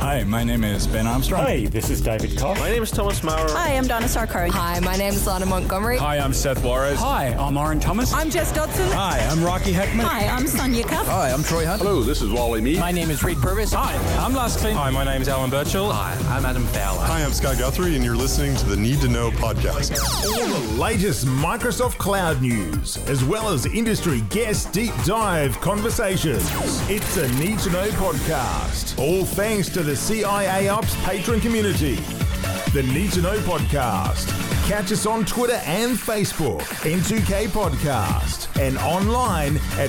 Hi, my name is Ben Armstrong. Hey, this is David Koch. My name is Thomas Maurer. Hi, I'm Donna Sarkari. Hi, my name is Lana Montgomery. Hi, I'm Seth Juarez. Hi, I'm Oren Thomas. I'm Jess Dodson. Hi, I'm Rocky Heckman. Hi, I'm Sonia Cuff. Hi, I'm Troy Hunt. Hello, this is Wally Mead. My name is Reed Purvis. Hi, I'm Lars Klint. Hi, my name is Alan Birchall. Hi, I'm Adam Fowler. Hi, I'm Scott Guthrie, and you're listening to the Need to Know podcast. All the latest Microsoft Cloud news, as well as industry guest deep dive conversations. It's a Need to Know podcast. All thanks to the CIA Ops patron community. The Need to Know podcast. Catch us on Twitter and Facebook, N2K Podcast, and online at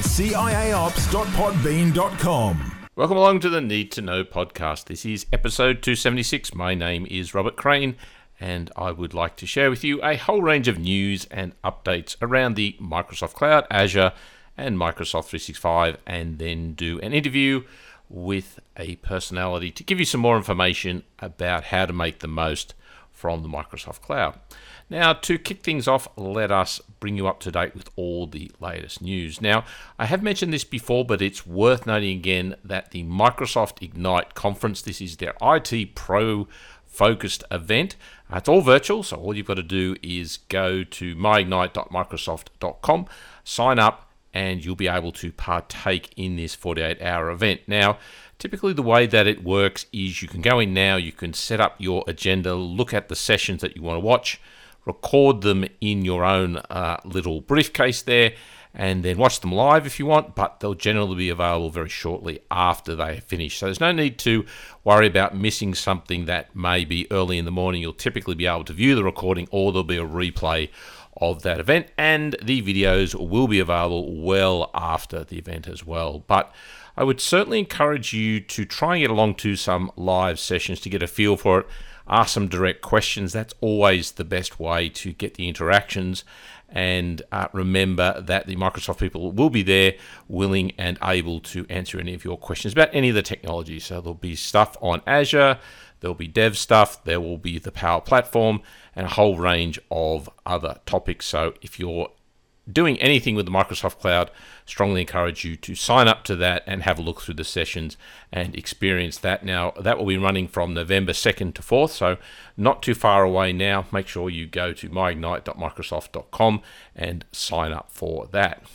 ciaops.podbean.com. Welcome along to the Need to Know podcast. This is episode 276. My name is Robert Crane, and I would like to share with you a whole range of news and updates around the Microsoft Cloud, Azure, and Microsoft 365, and then do an interview with a personality to give you some more information about how to make the most from the Microsoft Cloud. Now, to kick things off, let us bring you up to date with all the latest news. Now, I have mentioned this before, but it's worth noting again that the Microsoft Ignite conference, this is their IT Pro focused event. It's all virtual, so all you've got to do is go to myignite.microsoft.com, sign up, and you'll be able to partake in this 48-hour event. Now, typically the way that it works is you can go in now, you can set up your agenda, look at the sessions that you want to watch, record them in your own little briefcase there, and then watch them live if you want, but they'll generally be available very shortly after they finish. So there's no need to worry about missing something that may be early in the morning. You'll typically be able to view the recording, or there'll be a replay of that event, and the videos will be available well after the event as well. But I would certainly encourage you to try and get along to some live sessions to get a feel for it. Ask some direct questions. That's always the best way to get the interactions. And remember that the Microsoft people will be there, willing and able to answer any of your questions about any of the technology. So there'll be stuff on Azure, there'll be dev stuff, there will be the Power Platform, and a whole range of other topics. So if you're doing anything with the Microsoft Cloud, strongly encourage you to sign up to that and have a look through the sessions and experience that. Now, that will be running from November 2nd to 4th, so not too far away now. Make sure you go to myignite.microsoft.com and sign up for that.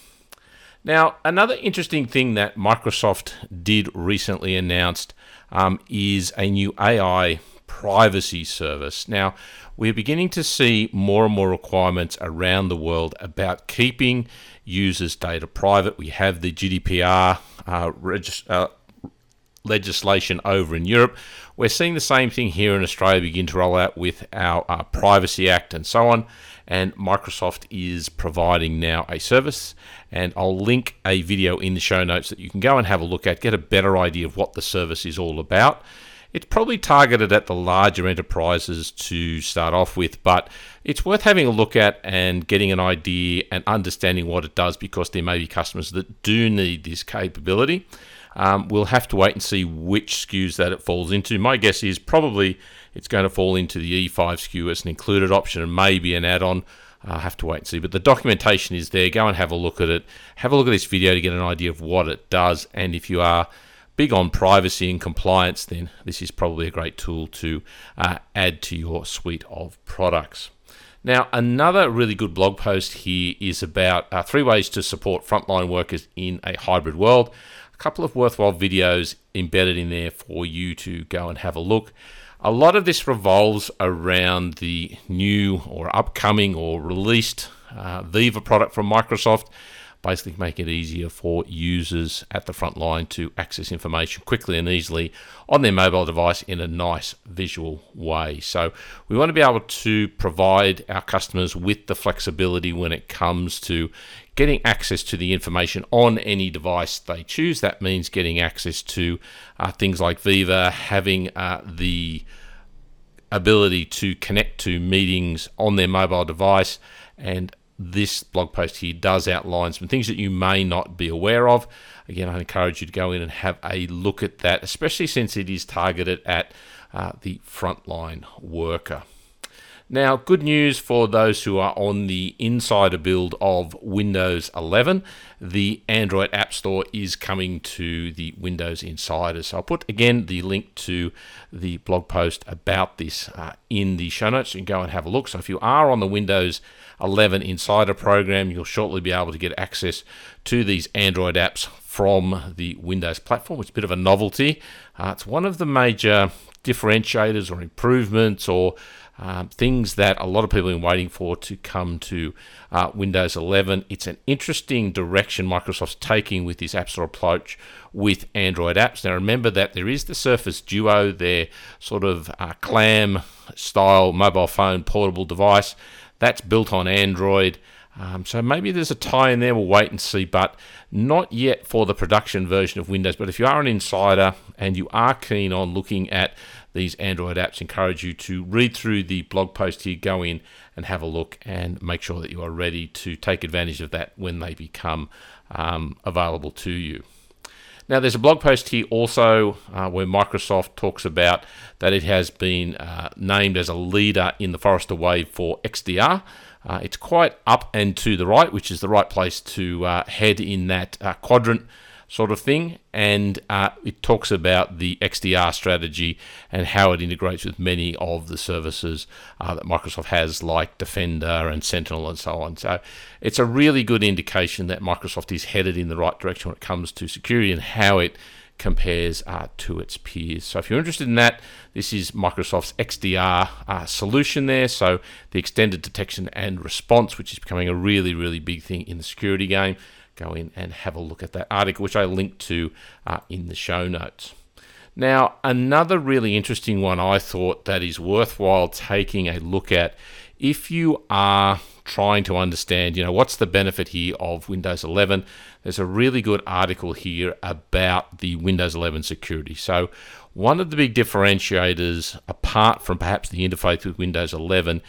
Now, another interesting thing that Microsoft did recently announced is a new AI privacy service. Now, we're beginning to see more and more requirements around the world about keeping users' data private. We have the GDPR legislation over in Europe. We're seeing the same thing here in Australia begin to roll out with our Privacy Act and so on. And Microsoft is providing now a service, and I'll link a video in the show notes that you can go and have a look at, get a better idea of what the service is all about. It's probably targeted at the larger enterprises to start off with, but it's worth having a look at and getting an idea and understanding what it does, because there may be customers that do need this capability. We'll have to wait and see which SKUs that it falls into. My guess is probably it's going to fall into the E5 SKU as an included option and maybe an add-on. I'll have to wait and see. But the documentation is there. Go and have a look at it. Have a look at this video to get an idea of what it does. And if you are big on privacy and compliance, then this is probably a great tool to add to your suite of products. Now, another really good blog post here is about 3 ways to support frontline workers in a hybrid world. A couple of worthwhile videos embedded in there for you to go and have a look. A lot of this revolves around the new or upcoming or released Viva product from Microsoft, basically make it easier for users at the front line to access information quickly and easily on their mobile device in a nice visual way. So we want to be able to provide our customers with the flexibility when it comes to getting access to the information on any device they choose. That means getting access to things like Viva, having the ability to connect to meetings on their mobile device, and this blog post here does outline some things that you may not be aware of. Again, I encourage you to go in and have a look at that, especially since it is targeted at the frontline worker. Now, good news for those who are on the insider build of Windows 11. The Android App Store is coming to the Windows Insiders. So I'll put, again, the link to the blog post about this in the show notes. You can go and have a look. So if you are on the Windows 11 Insider program, you'll shortly be able to get access to these Android apps from the Windows platform. It's a bit of a novelty. It's one of the major differentiators or improvements or things that a lot of people have been waiting for to come to Windows 11. It's an interesting direction Microsoft's taking with this App Store approach with Android apps. Now remember that there is the Surface Duo, their sort of clam-style mobile phone portable device. That's built on Android. So maybe there's a tie in there, we'll wait and see, but not yet for the production version of Windows. But if you are an insider and you are keen on looking at these Android apps, I encourage you to read through the blog post here, go in and have a look and make sure that you are ready to take advantage of that when they become available to you. Now, there's a blog post here also where Microsoft talks about that it has been named as a leader in the Forrester Wave for XDR. It's quite up and to the right, which is the right place to head in that quadrant sort of thing. And it talks about the XDR strategy and how it integrates with many of the services that Microsoft has, like Defender and Sentinel and so on. So it's a really good indication that Microsoft is headed in the right direction when it comes to security and how it compares to its peers. So if you're interested in that, this is Microsoft's XDR solution there. So the extended detection and response, which is becoming a really, really big thing in the security game. Go in and have a look at that article, which I linked to in the show notes. Now, another really interesting one I thought that is worthwhile taking a look at if you are trying to understand, what's the benefit here of Windows 11. There's a really good article here about the Windows 11 security. So one of the big differentiators, apart from perhaps the interface with Windows 11,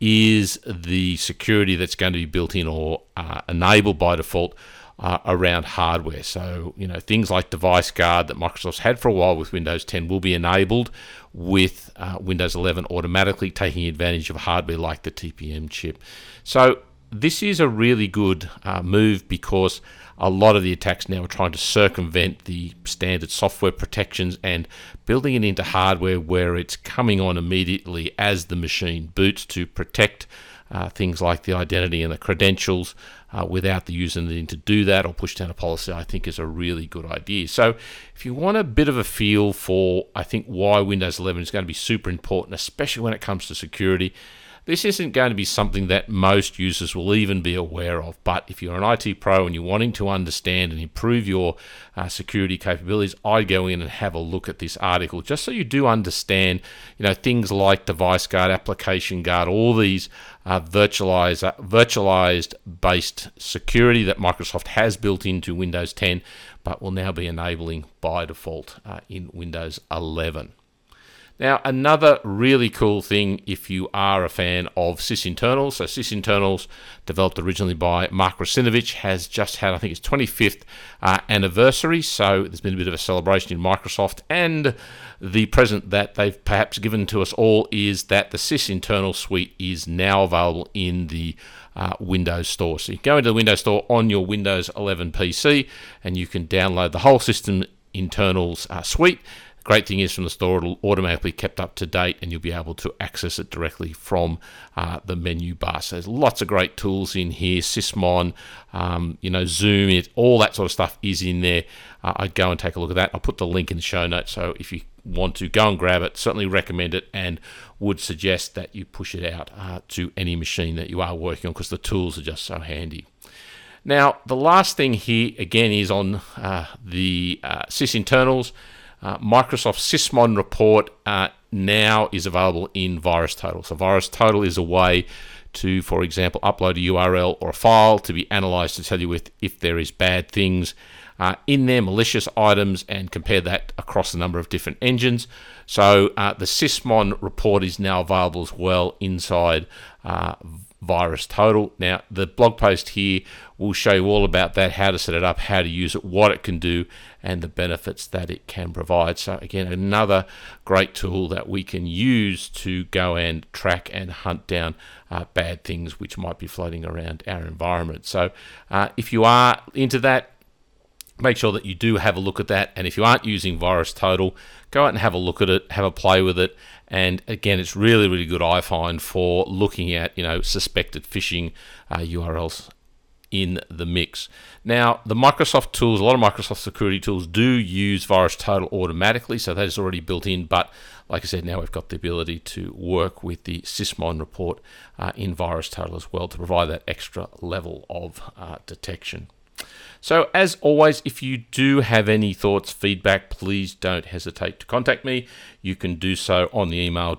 is the security that's going to be built in or enabled by default around hardware. So, things like Device Guard that Microsoft's had for a while with Windows 10 will be enabled with Windows 11 automatically, taking advantage of hardware like the TPM chip. So this is a really good move because a lot of the attacks now are trying to circumvent the standard software protections and building it into hardware where it's coming on immediately as the machine boots to protect things like the identity and the credentials without the user needing to do that or push down a policy, I think is a really good idea. So if you want a bit of a feel for, I think, why Windows 11 is going to be super important, especially when it comes to security, this isn't going to be something that most users will even be aware of. But if you're an IT pro and you're wanting to understand and improve your security capabilities, I'd go in and have a look at this article just so you do understand, things like Device Guard, Application Guard, all these virtualized based security that Microsoft has built into Windows 10, but will now be enabling by default in Windows 11. Now, another really cool thing if you are a fan of sysinternals. So sysinternals, developed originally by Mark Russinovich, has just had, I think, its 25th anniversary. So there's been a bit of a celebration in Microsoft. And the present that they've perhaps given to us all is that the sysinternal suite is now available in the Windows Store. So you go into the Windows Store on your Windows 11 PC and you can download the whole system internals suite. Great thing is from the store, it'll automatically kept up to date and you'll be able to access it directly from the menu bar. So there's lots of great tools in here, Sysmon, Zoom, all that sort of stuff is in there. I'd go and take a look at that. I'll put the link in the show notes. So if you want to go and grab it, certainly recommend it and would suggest that you push it out to any machine that you are working on because the tools are just so handy. Now, the last thing here, again, is on the sysinternals. Microsoft Sysmon report now is available in VirusTotal. So VirusTotal is a way to, for example, upload a URL or a file to be analyzed to tell you if there is bad things in there, malicious items, and compare that across a number of different engines. So the Sysmon report is now available as well inside VirusTotal. Now, the blog post here will show you all about that, how to set it up, how to use it, what it can do, and the benefits that it can provide. So again, another great tool that we can use to go and track and hunt down bad things which might be floating around our environment. So if you are into that, make sure that you do have a look at that. And if you aren't using VirusTotal, go out and have a look at it, have a play with it. And again, it's really, really good, I find, for looking at, suspected phishing URLs in the mix. Now, the Microsoft tools, a lot of Microsoft security tools do use VirusTotal automatically, so that is already built in. But like I said, now we've got the ability to work with the Sysmon report in VirusTotal as well to provide that extra level of detection. So as always, if you do have any thoughts, feedback, please don't hesitate to contact me. You can do so on the email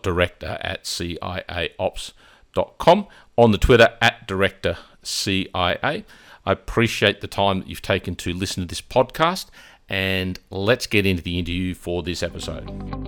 director@ciaops.com, on the Twitter @directorcia. I appreciate the time that you've taken to listen to this podcast, and let's get into the interview for this episode.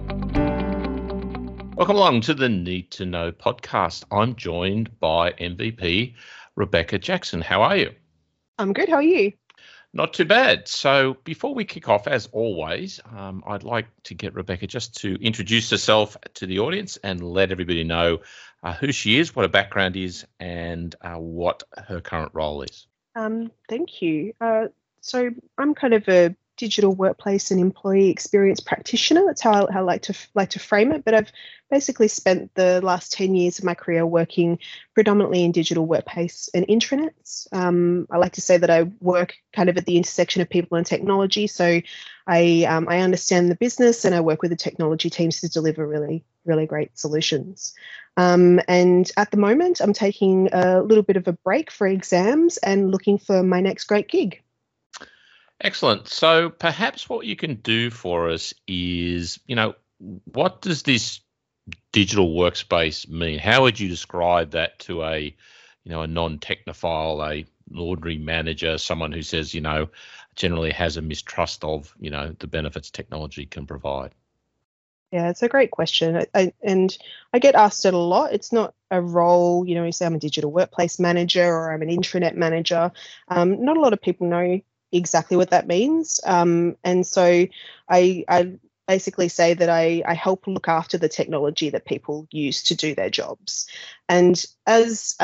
Welcome along to the Need to Know podcast. I'm joined by MVP Rebecca Jackson. How are you? I'm good. How are you? Not too bad. So before we kick off, as always, I'd like to get Rebecca just to introduce herself to the audience and let everybody know who she is, what her background is, and what her current role is. Thank you. So I'm kind of a digital workplace and employee experience practitioner. That's how I like to frame it. But I've basically spent the last 10 years of my career working predominantly in digital workplace and intranets. I like to say that I work kind of at the intersection of people and technology. So I understand the business and I work with the technology teams to deliver really, really great solutions. And at the moment, I'm taking a little bit of a break for exams and looking for my next great gig. Excellent. So perhaps what you can do for us is, what does this digital workspace mean? How would you describe that to a non-technophile, an ordinary manager, someone who says, generally has a mistrust of, the benefits technology can provide? Yeah, it's a great question. I get asked it a lot. It's not a role, you say I'm a digital workplace manager or I'm an intranet manager. Not a lot of people know exactly what that means. And so I basically say that I help look after the technology that people use to do their jobs. And as,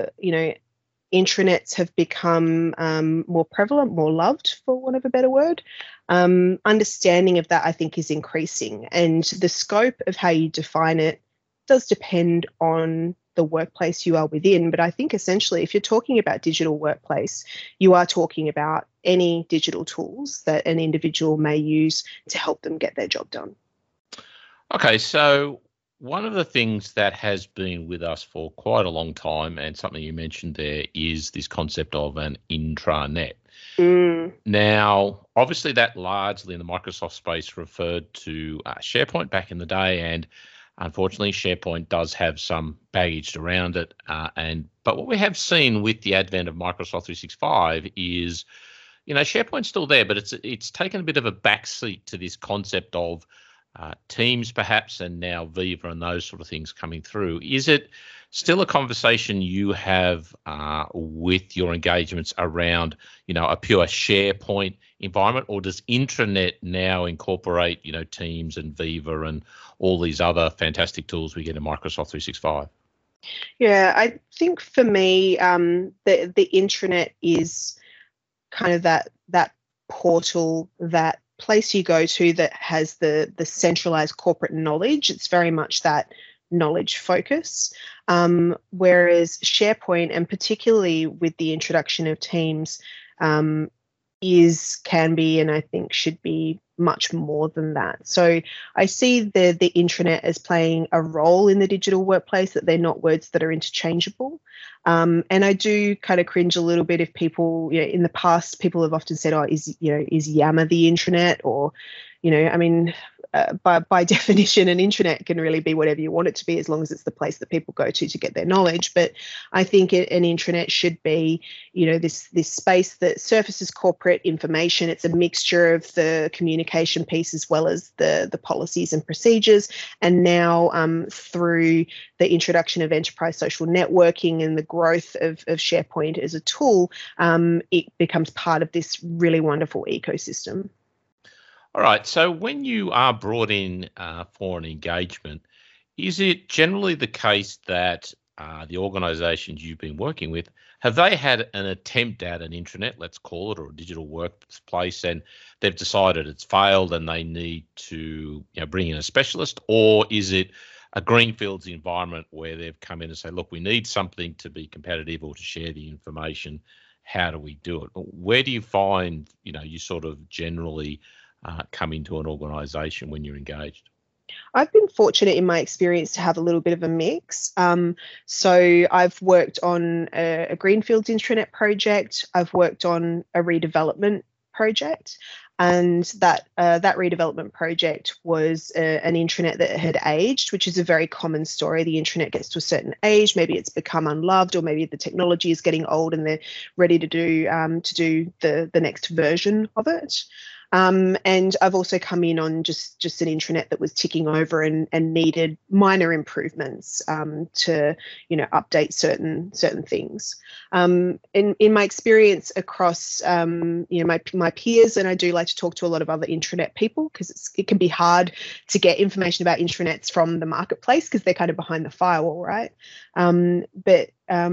intranets have become more prevalent, more loved, for want of a better word, understanding of that, I think, is increasing. And the scope of how you define it does depend on the workplace you are within. But I think essentially, if you're talking about digital workplace, you are talking about any digital tools that an individual may use to help them get their job done. Okay, so one of the things that has been with us for quite a long time, and something you mentioned there, is this concept of an intranet. Now, obviously that largely in the Microsoft space referred to SharePoint back in the day, and unfortunately, SharePoint does have some baggage around it. But what we have seen with the advent of Microsoft 365 is, SharePoint's still there, but it's taken a bit of a backseat to this concept of Teams, perhaps, and now Viva and those sort of things coming through. Is it still a conversation you have with your engagements around, a pure SharePoint environment, or does intranet now incorporate, Teams and Viva and all these other fantastic tools we get in Microsoft 365? Yeah, I think for me, the intranet is kind of that portal, that place you go to that has the centralized corporate knowledge. It's very much that knowledge focus. Whereas SharePoint, and particularly with the introduction of Teams, can be, and I think should be, much more than that. So I see the intranet as playing a role in the digital workplace, that they're not words that are interchangeable. And I do kind of cringe a little bit if people, in the past, people have often said, is Yammer the intranet? Or, by definition, an intranet can really be whatever you want it to be, as long as it's the place that people go to get their knowledge. But I think an intranet should be, this space that surfaces corporate information. It's a mixture of the communication piece as well as the policies and procedures. And now through the introduction of enterprise social networking and the growth of SharePoint as a tool, it becomes part of this really wonderful ecosystem. All right. So when you are brought in for an engagement, is it generally the case that the organisations you've been working with, have they had an attempt at an intranet, let's call it, or a digital workplace, and they've decided it's failed and they need to bring in a specialist? Or is it a greenfields environment where they've come in and say, look, we need something to be competitive or to share the information. How do we do it? Where do you find, you sort of generally come into an organisation when you're engaged? I've been fortunate in my experience to have a little bit of a mix. So I've worked on a Greenfields intranet project. I've worked on a redevelopment project. And that redevelopment project was an intranet that had aged, which is a very common story. The intranet gets to a certain age, maybe it's become unloved, or maybe the technology is getting old and they're ready to do the next version of it. And I've also come in on just an intranet that was ticking over and needed minor improvements to update certain things. In my experience across my peers, and I do like to talk to a lot of other intranet people, because it can be hard to get information about intranets from the marketplace because they're kind of behind the firewall, right? But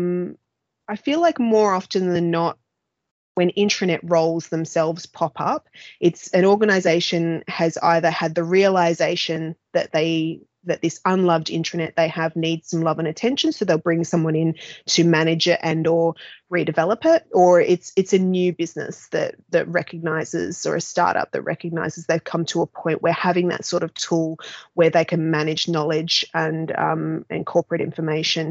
I feel like more often than not, when intranet roles themselves pop up, it's an organization has either had the realization that this unloved intranet they have needs some love and attention, so they'll bring someone in to manage it and or redevelop it, or it's a new business that recognizes, or a startup that recognizes they've come to a point where having that sort of tool where they can manage knowledge and corporate information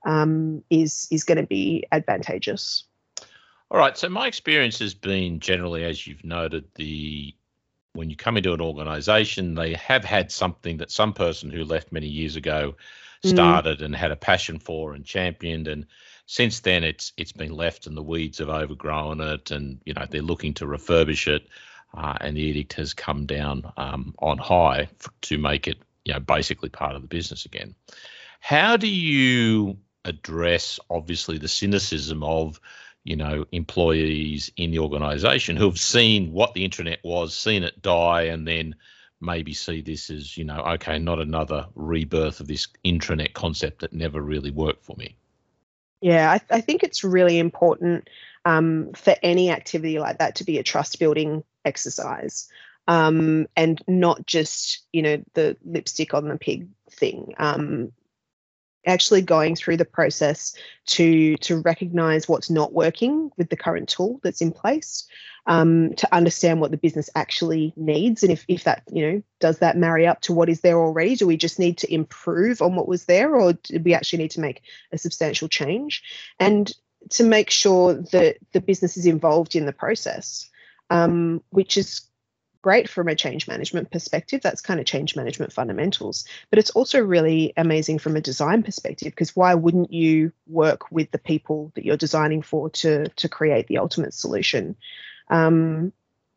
is going to be advantageous. All right. So my experience has been generally, as you've noted, when you come into an organisation, they have had something that some person who left many years ago started and had a passion for and championed, and since then it's been left and the weeds have overgrown it, and they're looking to refurbish it, and the edict has come down on high to make it basically part of the business again. How do you address obviously the cynicism of employees in the organisation who have seen what the intranet was, seen it die, and then maybe see this as, okay, not another rebirth of this intranet concept that never really worked for me? Yeah, I think it's really important for any activity like that to be a trust building exercise, and not just, the lipstick on the pig thing. Actually going through the process to recognize what's not working with the current tool that's in place, to understand what the business actually needs, and if that does that marry up to what is there already. Do we just need to improve on what was there, or do we actually need to make a substantial change? And to make sure that the business is involved in the process, which is great from a change management perspective. That's kind of change management fundamentals. But it's also really amazing from a design perspective, because why wouldn't you work with the people that you're designing for to create the ultimate solution? And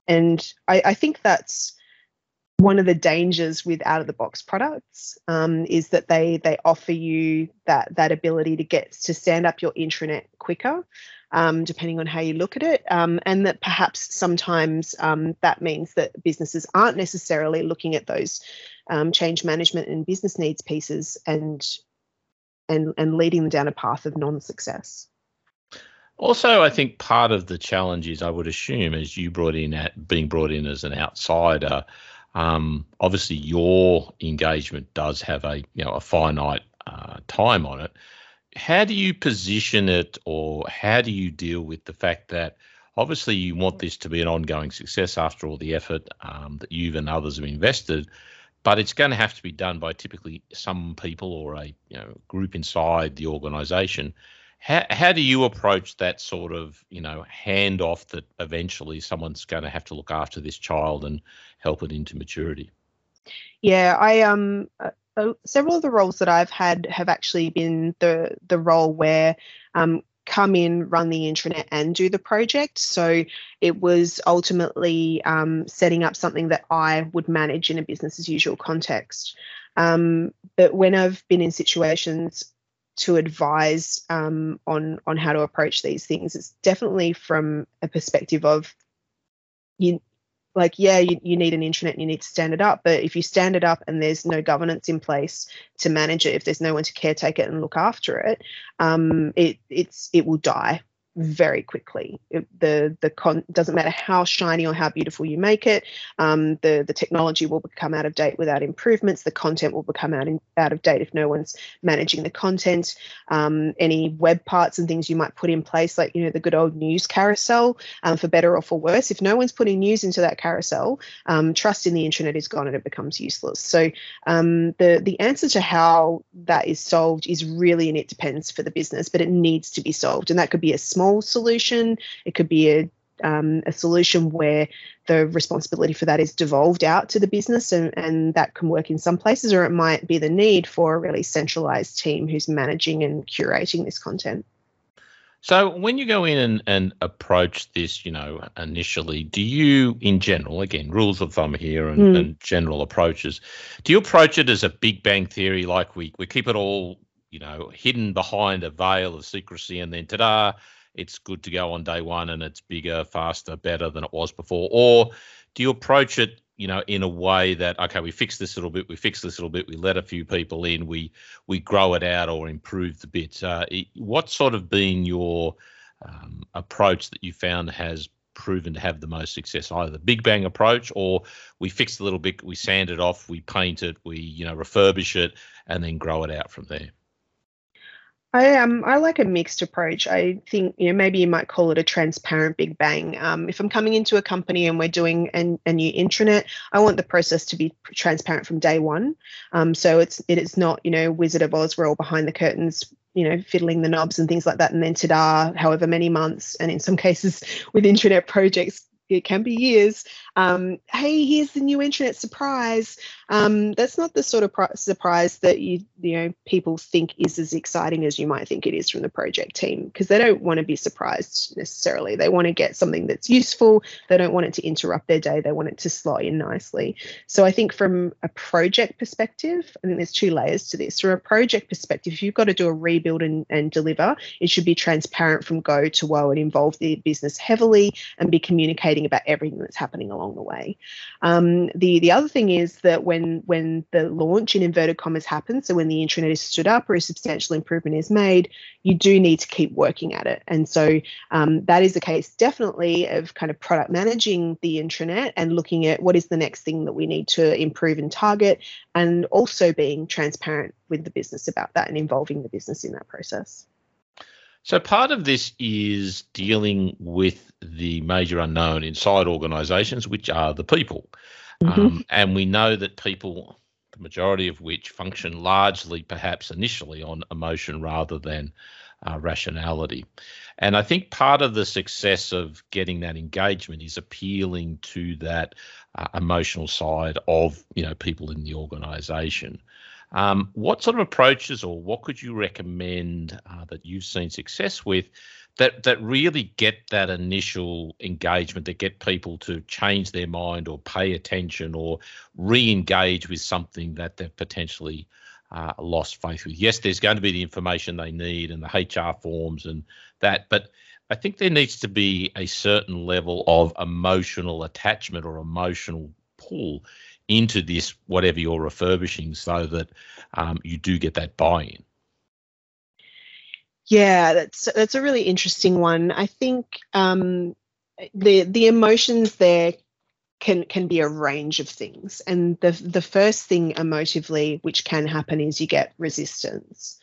I think that's one of the dangers with out-of-the-box products, is that they offer you that ability to stand up your intranet quicker, depending on how you look at it, and that perhaps sometimes that means that businesses aren't necessarily looking at those change management and business needs pieces and leading them down a path of non-success. Also, I think part of the challenge is, I would assume, as you being brought in as an outsider, obviously your engagement does have a finite time on it. How do you position it, or how do you deal with the fact that obviously you want this to be an ongoing success after all the effort that you've and others have invested, but it's going to have to be done by typically some people or a group inside the organisation. How do you approach that sort of handoff that eventually someone's going to have to look after this child and help it into maturity? Yeah, I several of the roles that I've had have actually been the role where come in, run the intranet, and do the project. So it was ultimately setting up something that I would manage in a business as usual context. But when I've been in situations to advise on how to approach these things, it's definitely from a perspective of you need an intranet and you need to stand it up. But if you stand it up and there's no governance in place to manage it, if there's no one to caretake it and look after it, it will die very quickly. Doesn't matter how shiny or how beautiful you make it. The technology will become out of date without improvements. The content will become out of date if no one's managing the content. Any web parts and things you might put in place, like the good old news carousel, for better or for worse. If no one's putting news into that carousel, trust in the internet is gone and it becomes useless. So the answer to how that is solved is really, and it depends for the business, but it needs to be solved, and that could be a small solution. It could be a solution where the responsibility for that is devolved out to the business, and that can work in some places, or it might be the need for a really centralized team who's managing and curating this content. So when you go in and approach this, initially, do you, in general, again, rules of thumb here and general approaches, do you approach it as a Big Bang Theory, like we keep it all, hidden behind a veil of secrecy, and then ta-da, it's good to go on day one and it's bigger, faster, better than it was before? Or do you approach it, in a way that, okay, we fix this little bit, we let a few people in, we grow it out or improve the bits? What's sort of been your approach that you found has proven to have the most success, either the Big Bang approach, or we fix a little bit, we sand it off, we paint it, we, refurbish it, and then grow it out from there? I like a mixed approach. I think, maybe you might call it a transparent Big Bang. If I'm coming into a company and we're doing a new intranet, I want the process to be transparent from day one. So it is not, Wizard of Oz, we're all behind the curtains, fiddling the knobs and things like that, and then ta-da, however many months, and in some cases with intranet projects, it can be years. Hey, here's the new intranet surprise. That's not the sort of surprise that people think is as exciting as you might think it is from the project team, because they don't want to be surprised necessarily. They want to get something that's useful. They don't want it to interrupt their day. They want it to slot in nicely. So I think from a project perspective, I think there's two layers to this. From a project perspective, if you've got to do a rebuild and deliver, it should be transparent from go to woe and involve the business heavily and be communicating about everything that's happening along the way. The other thing is that when the launch in inverted commas happens, so when the intranet is stood up or a substantial improvement is made, you do need to keep working at it. And so that is the case definitely of kind of product managing the intranet and looking at what is the next thing that we need to improve and target, and also being transparent with the business about that and involving the business in that process. So part of this is dealing with the major unknown inside organisations, which are the people. And we know that people, the majority of which function largely, perhaps initially, on emotion rather than rationality. And I think part of the success of getting that engagement is appealing to that emotional side of people in the organisation. What sort of approaches, or what could you recommend that you've seen success with that really get that initial engagement, that get people to change their mind or pay attention or re-engage with something that they've potentially lost faith with? Yes, there's going to be the information they need and the HR forms and that, but I think there needs to be a certain level of emotional attachment or emotional pull into this, whatever you're refurbishing, so that you do get that buy-in. Yeah, that's a really interesting one. I think the emotions there can be a range of things, and the first thing emotively which can happen is you get resistance.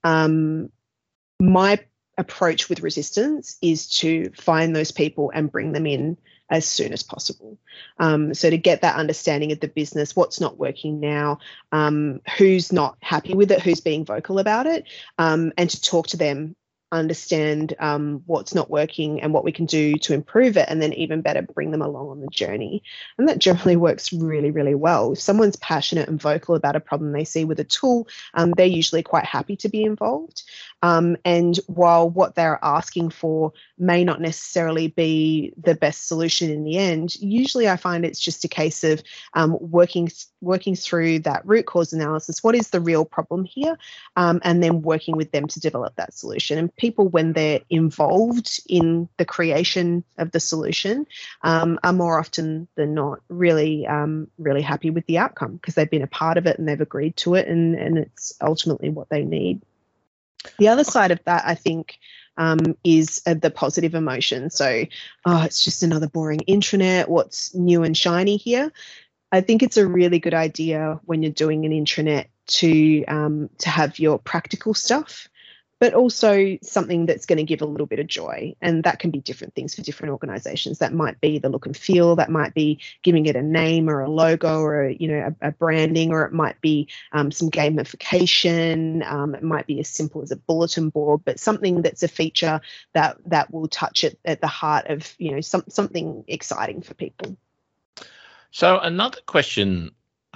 My approach with resistance is to find those people and bring them in as soon as possible. So to get that understanding of the business, what's not working now, who's not happy with it, who's being vocal about it, and to talk to them understand what's not working and what we can do to improve it, and then even better, bring them along on the journey. And that generally works really, really well. If someone's passionate and vocal about a problem they see with a tool, they're usually quite happy to be involved. And while what they're asking for may not necessarily be the best solution in the end, usually I find it's just a case of working through that root cause analysis. What is the real problem here? And then working with them to develop that solution. And people, when they're involved in the creation of the solution, are more often than not really, really happy with the outcome, because they've been a part of it and they've agreed to it, and it's ultimately what they need. The other side of that, I think, is the positive emotion. So, it's just another boring intranet. What's new and shiny here? I think it's a really good idea when you're doing an intranet to have your practical stuff, but also something that's going to give a little bit of joy. And that can be different things for different organizations. That might be the look and feel, that might be giving it a name or a logo or a branding, or it might be some gamification. It might be as simple as a bulletin board, but something that's a feature that will touch it at the heart of something exciting for people. So another question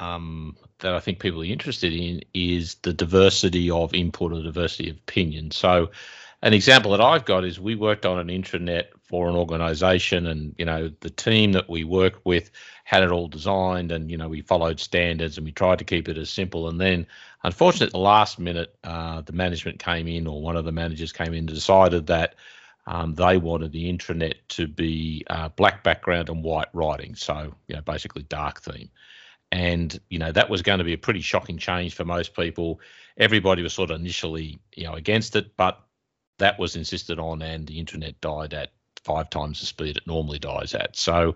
that I think people are interested in is the diversity of input or diversity of opinion. So an example that I've got is we worked on an intranet for an organisation, and the team that we worked with had it all designed, and we followed standards and we tried to keep it as simple. And then, unfortunately, at the last minute, the management came in, or one of the managers came in and decided that they wanted the intranet to be black background and white writing, so basically dark theme. And that was going to be a pretty shocking change for most people. Everybody was sort of initially against it, but that was insisted on, and the intranet died at 5 times the speed it normally dies at. So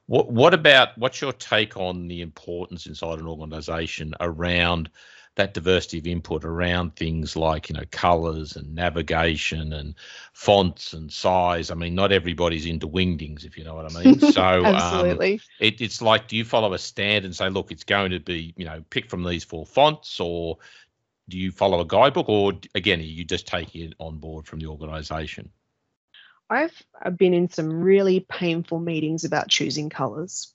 what's your take on the importance inside an organisation around that diversity of input, around things like colours and navigation and fonts and size? I mean, not everybody's into wingdings, if you know what I mean. So absolutely, it's like, do you follow a standard and say, look, it's going to be pick from these 4 fonts, or do you follow a guidebook, or again, are you just taking it on board from the organisation? I've been in some really painful meetings about choosing colours.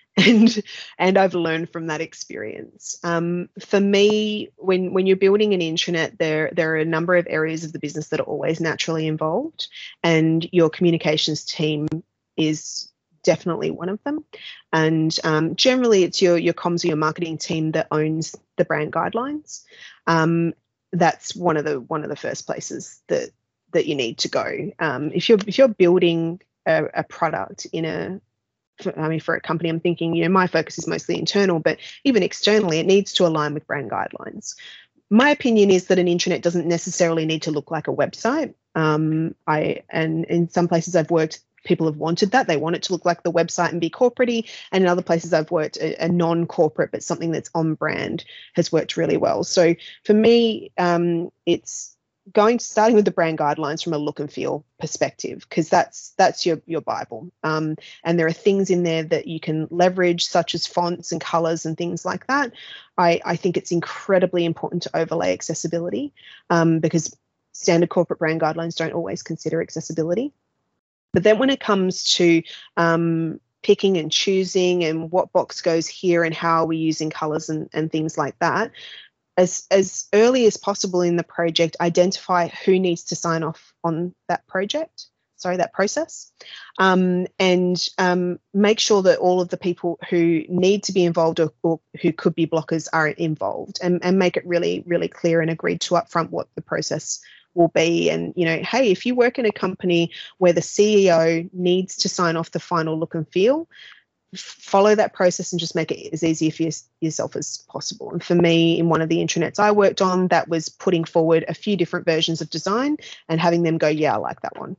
And I've learned from that experience. For me, when you're building an intranet, there are a number of areas of the business that are always naturally involved, and your communications team is definitely one of them. And generally, it's your comms or your marketing team that owns the brand guidelines. That's one of the first places that you need to go. If you're building a product for a company, I'm thinking, my focus is mostly internal, but even externally, it needs to align with brand guidelines. My opinion is that an intranet doesn't necessarily need to look like a website. And in some places I've worked, people have wanted that. They want it to look like the website and be corporate-y. And in other places I've worked, a non-corporate, but something that's on brand has worked really well. So for me, it's starting with the brand guidelines from a look and feel perspective, because that's your Bible. And there are things in there that you can leverage, such as fonts and colors and things like that. I think it's incredibly important to overlay accessibility, because standard corporate brand guidelines don't always consider accessibility. But then when it comes to picking and choosing and what box goes here and how are we using colors and things like that, as early as possible in the project, identify who needs to sign off on that process, and make sure that all of the people who need to be involved or who could be blockers are involved, and make it really, really clear and agreed to upfront what the process will be. And, hey, if you work in a company where the CEO needs to sign off the final look and feel, follow that process and just make it as easy for yourself as possible. And for me, in one of the intranets I worked on, that was putting forward a few different versions of design and having them go, yeah, I like that one.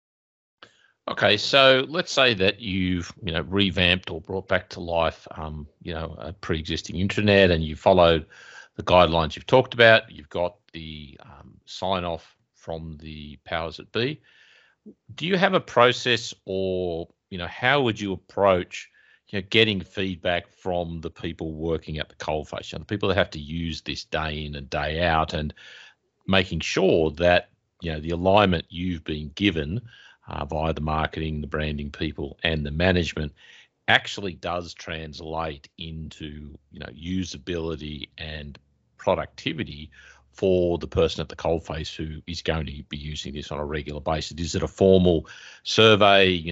Okay, so let's say that you've revamped or brought back to life a pre-existing intranet, and you followed the guidelines you've talked about. You've got the sign off from the powers that be. Do you have a process, or how would you approach getting feedback from the people working at the coalface, the people that have to use this day in and day out, and making sure that the alignment you've been given via the marketing, the branding people, and the management actually does translate into usability and productivity for the person at the coalface who is going to be using this on a regular basis? Is it a formal survey,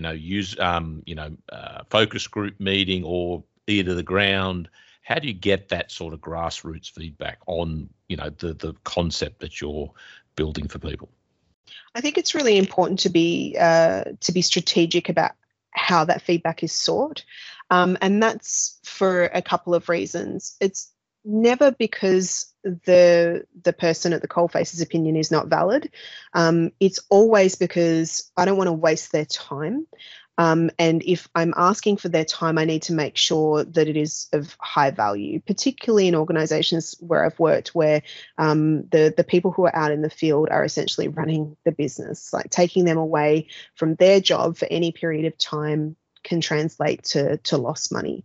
focus group meeting, or ear to the ground? How do you get that sort of grassroots feedback on the concept that you're building for people? I think it's really important to be strategic about how that feedback is sought, and that's for a couple of reasons. It's never because the person at the coalface's opinion is not valid. It's always because I don't want to waste their time. And if I'm asking for their time, I need to make sure that it is of high value, particularly in organisations where I've worked, where the people who are out in the field are essentially running the business. Like, taking them away from their job for any period of time can translate to lost money.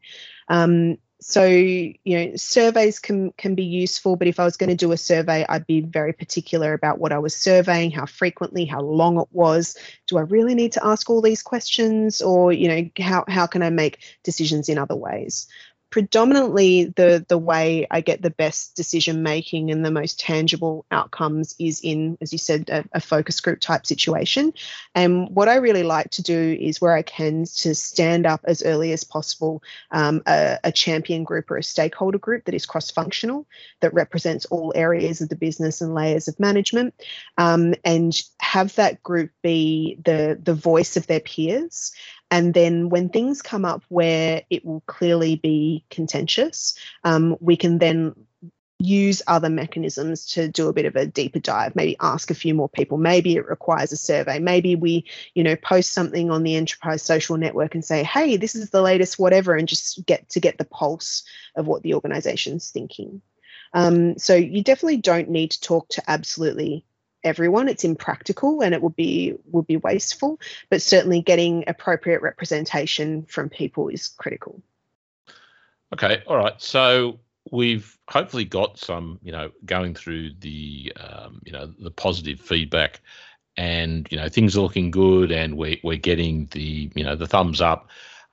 So, surveys can be useful, but if I was going to do a survey, I'd be very particular about what I was surveying, how frequently, how long it was. Do I really need to ask all these questions, or, how can I make decisions in other ways? Predominantly, the way I get the best decision making and the most tangible outcomes is in, as you said, a focus group type situation. And what I really like to do is, where I can, to stand up as early as possible a champion group or a stakeholder group that is cross-functional, that represents all areas of the business and layers of management, and have that group be the voice of their peers. And then when things come up where it will clearly be contentious, we can then use other mechanisms to do a bit of a deeper dive, maybe ask a few more people. Maybe it requires a survey. Maybe we, post something on the enterprise social network and say, hey, this is the latest whatever, and just get the pulse of what the organization's thinking. So you definitely don't need to talk to absolutely everyone. It's impractical and it would be wasteful, but certainly getting appropriate representation from people is critical. Okay, all right. So we've hopefully got some, going through the, the positive feedback, and things are looking good, and we're getting the, the thumbs up.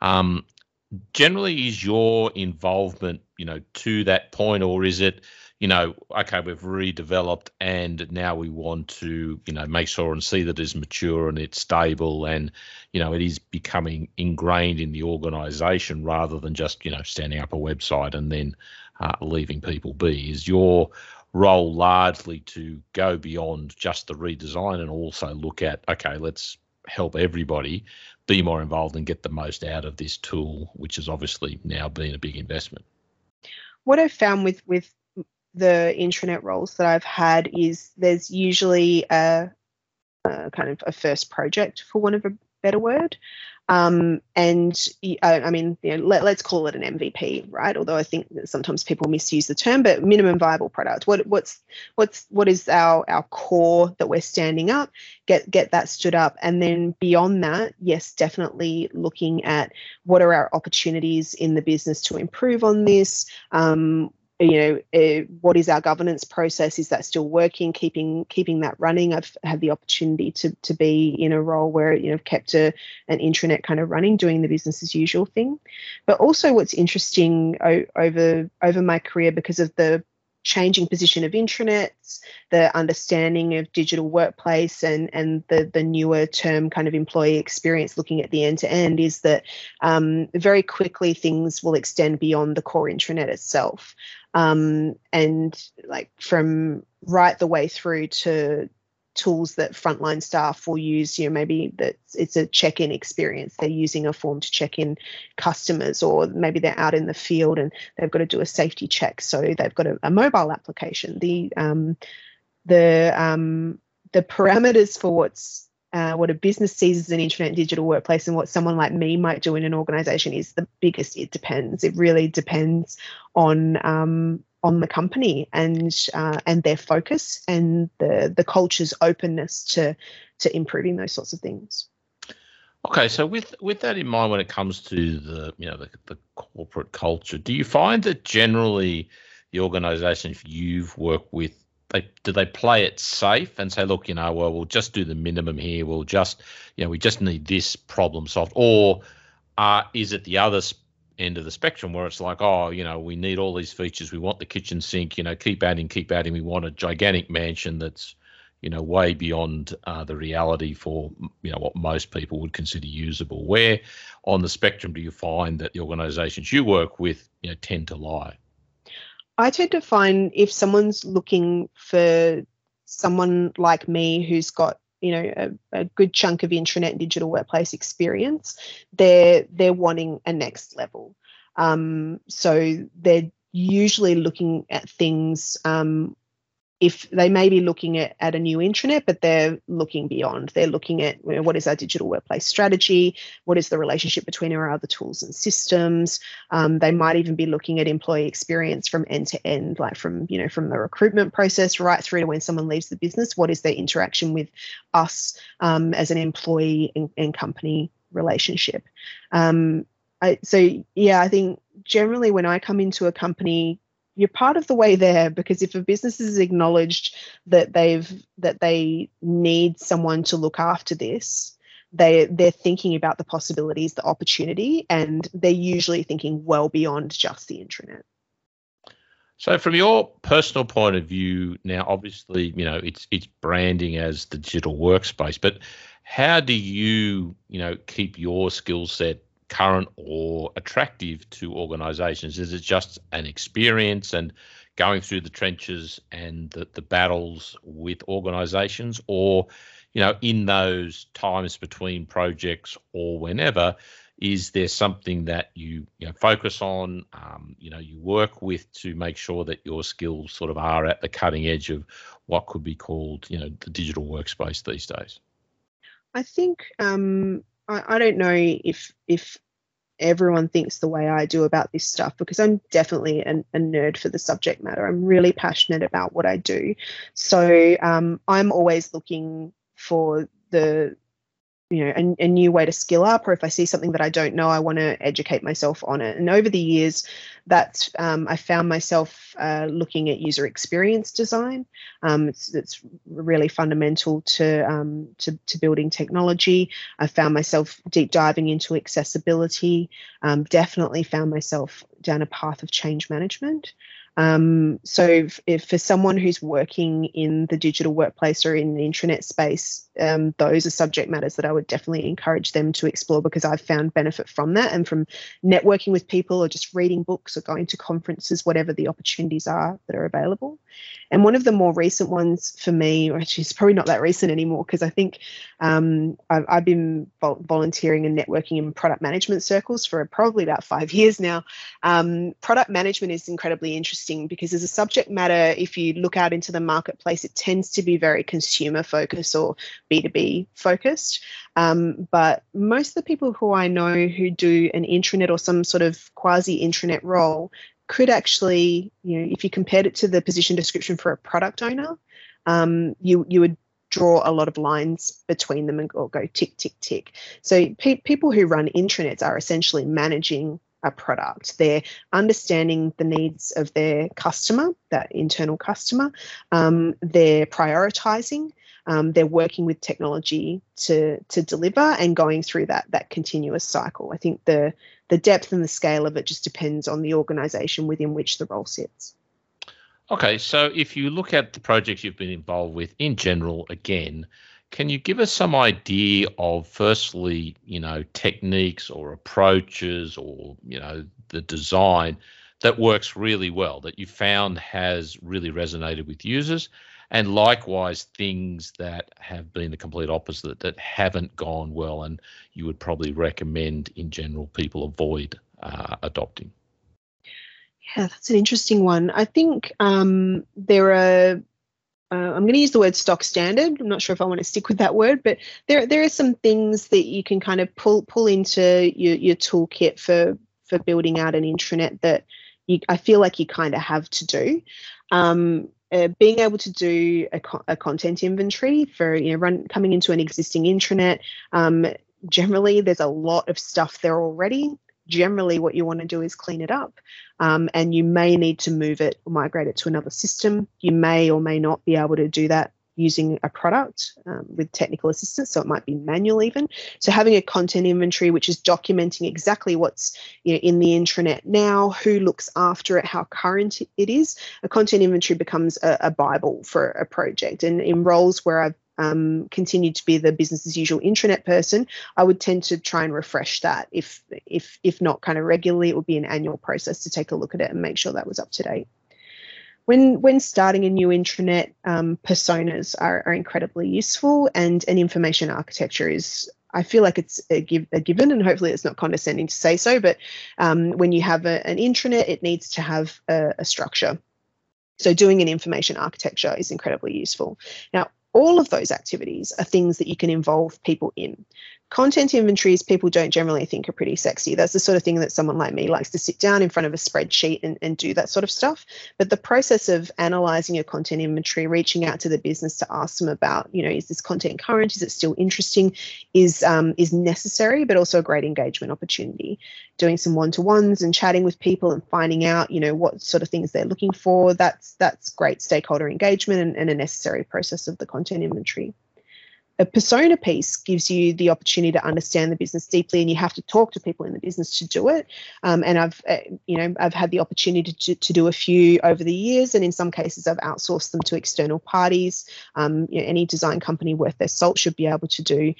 Generally, is your involvement, to that point, or is it, okay, we've redeveloped and now we want to, make sure and see that it's mature and it's stable and, it is becoming ingrained in the organisation, rather than just, standing up a website and then leaving people be? Is your role largely to go beyond just the redesign and also look at, okay, let's help everybody be more involved and get the most out of this tool, which has obviously now been a big investment? What I've found with the intranet roles that I've had is there's usually a kind of a first project, for want of a better word. And I mean, let's call it an MVP, right? Although I think that sometimes people misuse the term, but minimum viable product. What is our core that we're standing up? Get that stood up, and then beyond that, yes, definitely looking at what are our opportunities in the business to improve on this. What is our governance process? Is that still working? Keeping that running. I've had the opportunity to be in a role where I've kept an intranet kind of running, doing the business as usual thing. But also, what's interesting over my career, because of the changing position of intranets, the understanding of digital workplace, and the newer term kind of employee experience, looking at the end to end, is that very quickly things will extend beyond the core intranet itself. And like from right the way through to tools that frontline staff will use, maybe that it's a check-in experience. They're using a form to check in customers, or maybe they're out in the field and they've got to do a safety check. So they've got a mobile application. The parameters for what a business sees as an intranet digital workplace and what someone like me might do in an organization is the biggest. It depends. It really depends on the company and their focus and the culture's openness to improving those sorts of things. Okay, so with that in mind, when it comes to the corporate culture, do you find that generally the organisations you've worked with do they play it safe and say, look, well, we'll just do the minimum here. We'll just, we just need this problem solved, or is it the other end of the spectrum where it's like, we need all these features. We want the kitchen sink, keep adding. We want a gigantic mansion that's, way beyond the reality for, what most people would consider usable. Where on the spectrum do you find that the organizations you work with, tend to lie? I tend to find if someone's looking for someone like me who's got a good chunk of intranet and digital workplace experience, they're wanting a next level. So they're usually looking at things, if they may be looking at a new intranet, but they're looking beyond. They're looking at what is our digital workplace strategy, what is the relationship between our other tools and systems. They might even be looking at employee experience from end to end, like from the recruitment process right through to when someone leaves the business. What is their interaction with us as an employee and company relationship? I think generally when I come into a company, you're part of the way there, because if a business has acknowledged that they need someone to look after this, they're thinking about the possibilities, the opportunity, and they're usually thinking well beyond just the intranet. So from your personal point of view, now obviously, it's branding as the digital workspace, but how do you, keep your skill set current or attractive to organizations? Is it just an experience and going through the trenches and the battles with organizations, or in those times between projects or whenever, is there something that you focus on, you work with to make sure that your skills sort of are at the cutting edge of what could be called the digital workspace these days? I think I don't know if everyone thinks the way I do about this stuff, because I'm definitely a nerd for the subject matter. I'm really passionate about what I do. So I'm always looking for a new way to skill up, or if I see something that I don't know, I want to educate myself on it. And over the years, I found myself looking at user experience design. It's really fundamental to building technology. I found myself deep diving into accessibility. Definitely found myself down a path of change management. So if for someone who's working in the digital workplace or in the intranet space, those are subject matters that I would definitely encourage them to explore, because I've found benefit from that and from networking with people or just reading books or going to conferences, whatever the opportunities are that are available. And one of the more recent ones for me, or actually it's probably not that recent anymore, because I think I've been volunteering and networking in product management circles for probably about 5 years now. Product management is incredibly interesting because as a subject matter, if you look out into the marketplace, it tends to be very consumer focused or B2B focused. But most of the people who I know who do an intranet or some sort of quasi intranet role could actually, if you compared it to the position description for a product owner, you would draw a lot of lines between them and go tick, tick, tick. So people who run intranets are essentially managing a product. They're understanding the needs of their customer, that internal customer. They're prioritizing. They're working with technology to deliver and going through that continuous cycle. I think the depth and the scale of it just depends on the organisation within which the role sits. Okay, so if you look at the projects you've been involved with in general, again, can you give us some idea of, firstly, techniques or approaches or, the design that works really well, that you found has really resonated with users, and likewise things that have been the complete opposite, that haven't gone well and you would probably recommend in general people avoid adopting? Yeah, that's an interesting one. I think there are, I'm going to use the word stock standard. I'm not sure if I want to stick with that word, but there are some things that you can kind of pull into your toolkit for building out an intranet that I feel like you kind of have to do. Being able to do a content inventory for coming into an existing intranet. Generally, there's a lot of stuff there already. generally what you want to do is clean it up, and you may need to move it or migrate it to another system. You may or may not be able to do that using a product with technical assistance, so it might be manual even. So having a content inventory which is documenting exactly what's in the intranet now, who looks after it, how current it is. A content inventory becomes a Bible for a project. And in roles where I've continued to be the business as usual intranet person, I would tend to try and refresh that. If not kind of regularly, it would be an annual process to take a look at it and make sure that was up to date. When starting a new intranet, personas are incredibly useful, and an information architecture is, I feel like it's a given, and hopefully it's not condescending to say so, but when you have an intranet, it needs to have a structure. So doing an information architecture is incredibly useful. Now, all of those activities are things that you can involve people in. Content inventories, people don't generally think are pretty sexy. That's the sort of thing that someone like me likes to sit down in front of a spreadsheet and do that sort of stuff. But the process of analysing your content inventory, reaching out to the business to ask them about, is this content current? Is it still interesting? Is necessary, but also a great engagement opportunity. Doing some one-to-ones and chatting with people and finding out, what sort of things they're looking for. That's great stakeholder engagement and a necessary process of the content inventory. A persona piece gives you the opportunity to understand the business deeply, and you have to talk to people in the business to do it. And I've had the opportunity to do a few over the years, and in some cases I've outsourced them to external parties. Any design company worth their salt should be able to do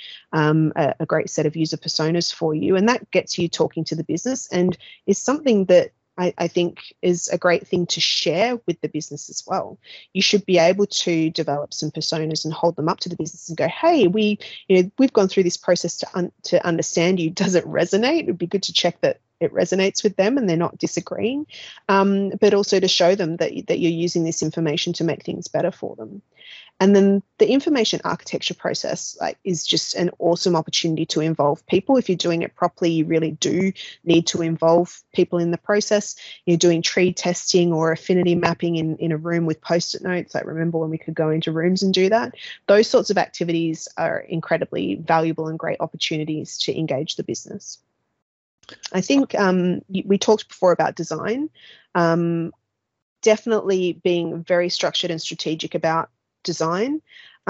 a great set of user personas for you, and that gets you talking to the business and is something that I think is a great thing to share with the business as well. You should be able to develop some personas and hold them up to the business and go, hey, we've gone through this process to understand you. Does it resonate? It would be good to check that it resonates with them and they're not disagreeing, but also to show them that you're using this information to make things better for them. And then the information architecture process is just an awesome opportunity to involve people. If you're doing it properly, you really do need to involve people in the process. You're doing tree testing or affinity mapping in a room with Post-it notes. I remember when we could go into rooms and do that. Those sorts of activities are incredibly valuable and great opportunities to engage the business. I think we talked before about design. Definitely being very structured and strategic about design.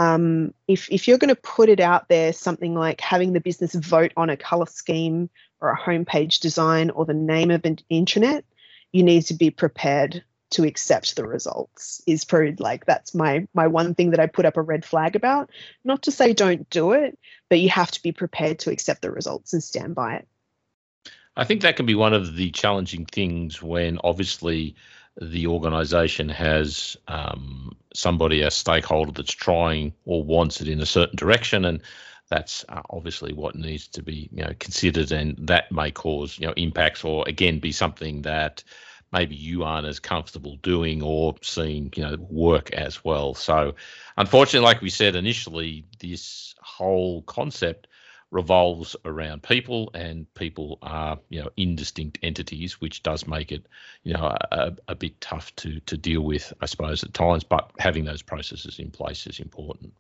If you're going to put it out there, something like having the business vote on a color scheme or a homepage design or the name of an intranet, you need to be prepared to accept the results. Is probably that's my one thing that I put up a red flag about. Not to say don't do it, but you have to be prepared to accept the results and stand by it. I think that can be one of the challenging things when obviously the organisation has somebody, a stakeholder that's trying or wants it in a certain direction, and that's obviously what needs to be considered, and that may cause impacts or again be something that maybe you aren't as comfortable doing or seeing work as well. So unfortunately, like we said initially, this whole concept revolves around people, and people are indistinct entities, which does make it a bit tough to deal with, I suppose, at times. But having those processes in place is important.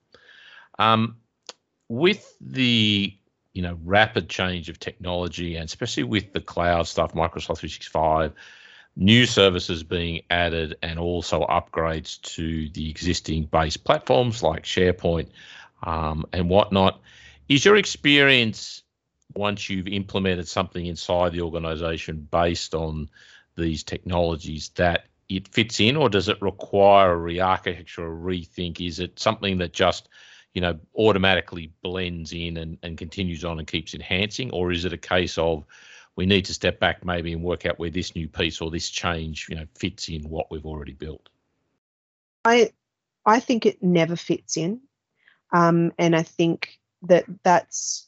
With the rapid change of technology, and especially with the cloud stuff, Microsoft 365, new services being added, and also upgrades to the existing base platforms like SharePoint and whatnot. Is your experience, once you've implemented something inside the organisation based on these technologies, that it fits in, or does it require a re-architecture or rethink? Is it something that just automatically blends in and continues on and keeps enhancing, or is it a case of we need to step back maybe and work out where this new piece or this change fits in what we've already built? I think it never fits in, and I think that's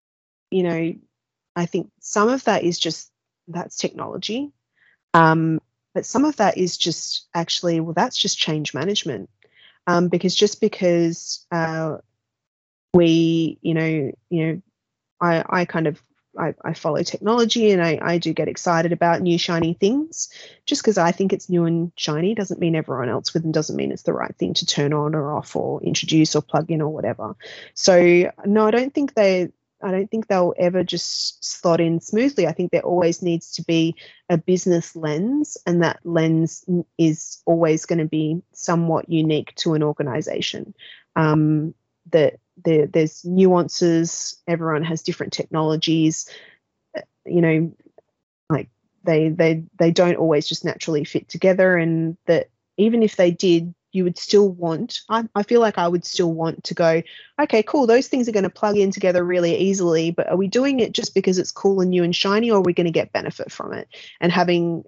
I think some of that is just that's technology, but some of that is just actually that's just change management, because just because we I follow technology, and I do get excited about new shiny things. Just because I think it's new and shiny doesn't mean everyone else would, and doesn't mean it's the right thing to turn on or off or introduce or plug in or whatever. So no, I don't think think they'll ever just slot in smoothly. I think there always needs to be a business lens, and that lens is always going to be somewhat unique to an organization. That there's nuances. Everyone has different technologies. Like they don't always just naturally fit together, and that even if they did, you would still want, I feel like I would still want to go, okay, cool, those things are going to plug in together really easily, but are we doing it just because it's cool and new and shiny, or are we going to get benefit from it? And having,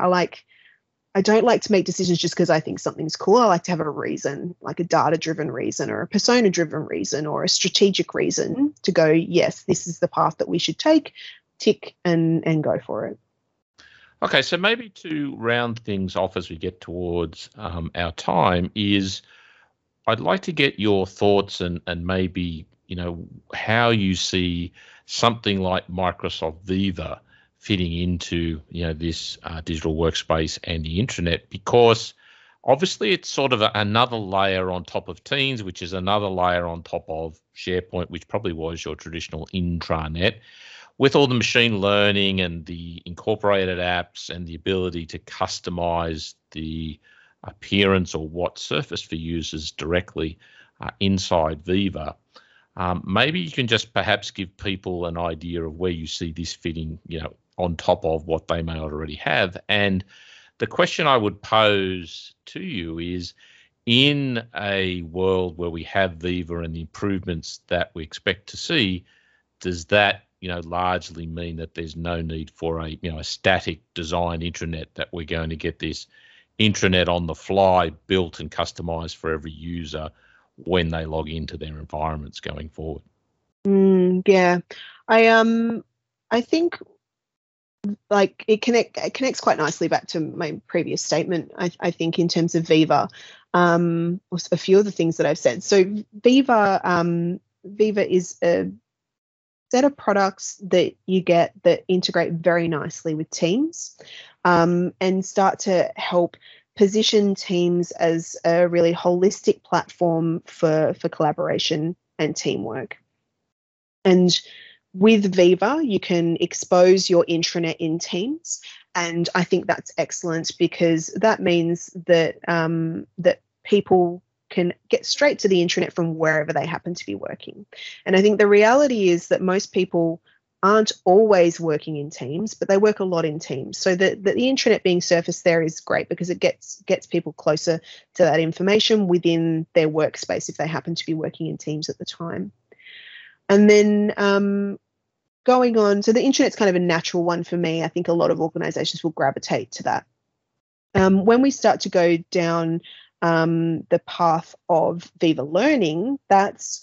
I don't like to make decisions just because I think something's cool. I like to have a reason, like a data-driven reason or a persona-driven reason or a strategic reason to go, yes, this is the path that we should take, tick and go for it. Okay, so maybe to round things off as we get towards our time is I'd like to get your thoughts and maybe, how you see something like Microsoft Viva fitting into, this digital workspace and the intranet, because obviously it's sort of another layer on top of Teams, which is another layer on top of SharePoint, which probably was your traditional intranet. With all the machine learning and the incorporated apps and the ability to customize the appearance or what surface for users directly inside Viva, maybe you can just perhaps give people an idea of where you see this fitting, on top of what they may already have. And the question I would pose to you is, in a world where we have Viva and the improvements that we expect to see, does that largely mean that there's no need for a static design intranet, that we're going to get this intranet on the fly built and customized for every user when they log into their environments going forward? Yeah, I think like it connects quite nicely back to my previous statement. I think in terms of Viva, a few of the things that I've said. So Viva is a set of products that you get that integrate very nicely with Teams, and start to help position Teams as a really holistic platform for collaboration and teamwork. And with Viva, you can expose your intranet in Teams, and I think that's excellent because that means that that people can get straight to the intranet from wherever they happen to be working. And I think the reality is that most people aren't always working in Teams, but they work a lot in Teams. So the intranet being surfaced there is great because it gets people closer to that information within their workspace if they happen to be working in Teams at the time. And then going on, so the intranet's kind of a natural one for me. I think a lot of organizations will gravitate to that. When we start to go down the path of Viva Learning, that's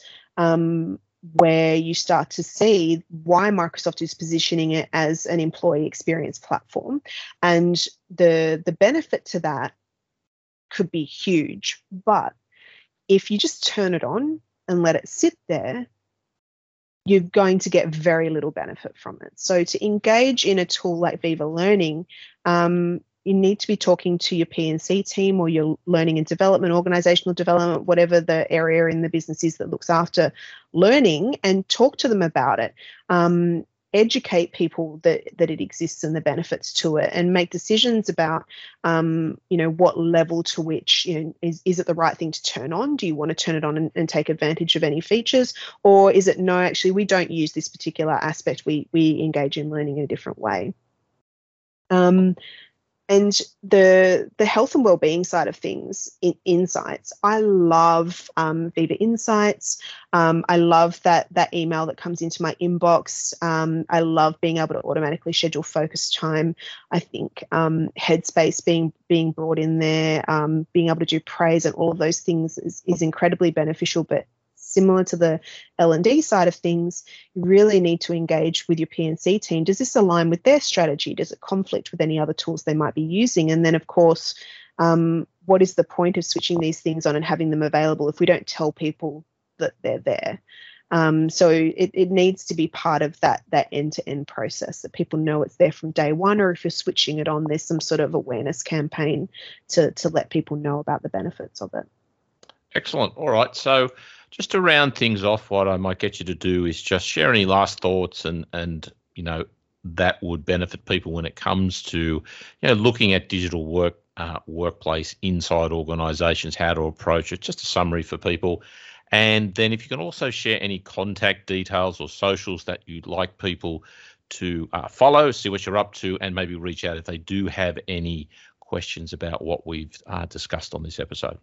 where you start to see why Microsoft is positioning it as an employee experience platform. And the benefit to that could be huge. But if you just turn it on and let it sit there, you're going to get very little benefit from it. So to engage in a tool like Viva Learning, you need to be talking to your P&C team or your learning and development, organizational development, whatever the area in the business is that looks after learning, and talk to them about it. Educate people that it exists and the benefits to it, and make decisions about, what level to which, is it the right thing to turn on? Do you want to turn it on and take advantage of any features? Or is it, no, actually, we don't use this particular aspect. We engage in learning in a different way. And the health and well-being side of things, insights. I love Viva Insights. I love that email that comes into my inbox. I love being able to automatically schedule focus time. I think Headspace being brought in there, being able to do praise and all of those things is incredibly beneficial. But similar to the L&D side of things, you really need to engage with your P&C team. Does this align with their strategy? Does it conflict with any other tools they might be using? And then, of course, what is the point of switching these things on and having them available if we don't tell people that they're there? So it needs to be part of that end-to-end process, that people know it's there from day one, or if you're switching it on, there's some sort of awareness campaign to let people know about the benefits of it. Excellent. All right. So just to round things off, what I might get you to do is just share any last thoughts and that would benefit people when it comes to looking at digital workplace inside organisations, how to approach it. Just a summary for people. And then if you can also share any contact details or socials that you'd like people to follow, see what you're up to, and maybe reach out if they do have any questions about what we've discussed on this episode.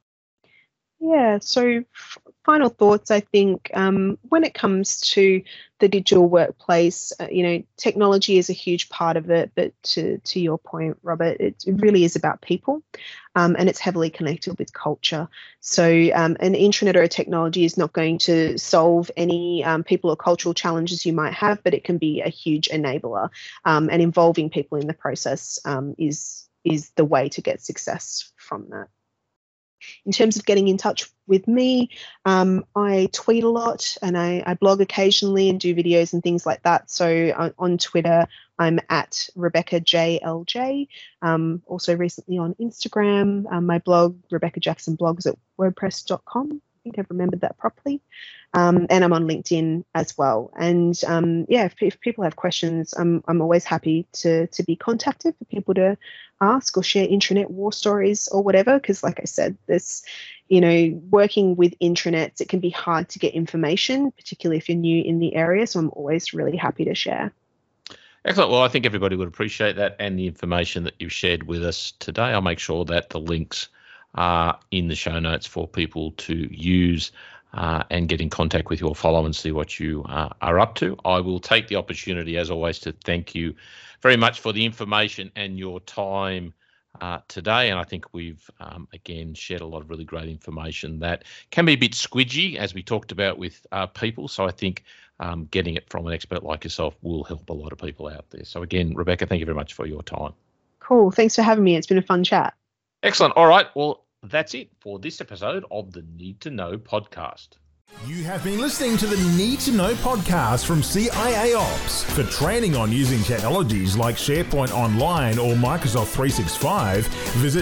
Yeah, so final thoughts, I think, when it comes to the digital workplace, technology is a huge part of it, but to your point, Robert, it really is about people, and it's heavily connected with culture. So an intranet or a technology is not going to solve any people or cultural challenges you might have, but it can be a huge enabler, and involving people in the process is the way to get success from that. In terms of getting in touch with me, I tweet a lot and I blog occasionally and do videos and things like that. So on Twitter, I'm at Rebecca JLJ. Also recently on Instagram, my blog, Rebecca Jackson Blogs at WordPress.com. I think I've remembered that properly. And I'm on LinkedIn as well. And if people have questions, I'm always happy to be contacted for people to ask or share intranet war stories or whatever. Because like I said, this, working with intranets, it can be hard to get information, particularly if you're new in the area. So I'm always really happy to share. Excellent. Well, I think everybody would appreciate that and the information that you've shared with us today. I'll make sure that the links are in the show notes for people to use and get in contact with you or follow and see what you are up to. I will take the opportunity, as always, to thank you very much for the information and your time today. And I think we've, again, shared a lot of really great information that can be a bit squidgy, as we talked about with people. So I think getting it from an expert like yourself will help a lot of people out there. So again, Rebecca, thank you very much for your time. Cool. Thanks for having me. It's been a fun chat. Excellent. All right. Well, that's it for this episode of the Need to Know podcast. You have been listening to the Need to Know podcast from CIA Ops. For training on using technologies like SharePoint Online or Microsoft 365, visit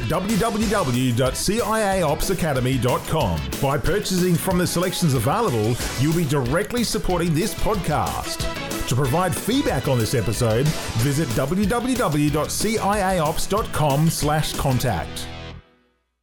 www.ciaopsacademy.com. By purchasing from the selections available, you'll be directly supporting this podcast. To provide feedback on this episode, visit www.ciaops.com/contact.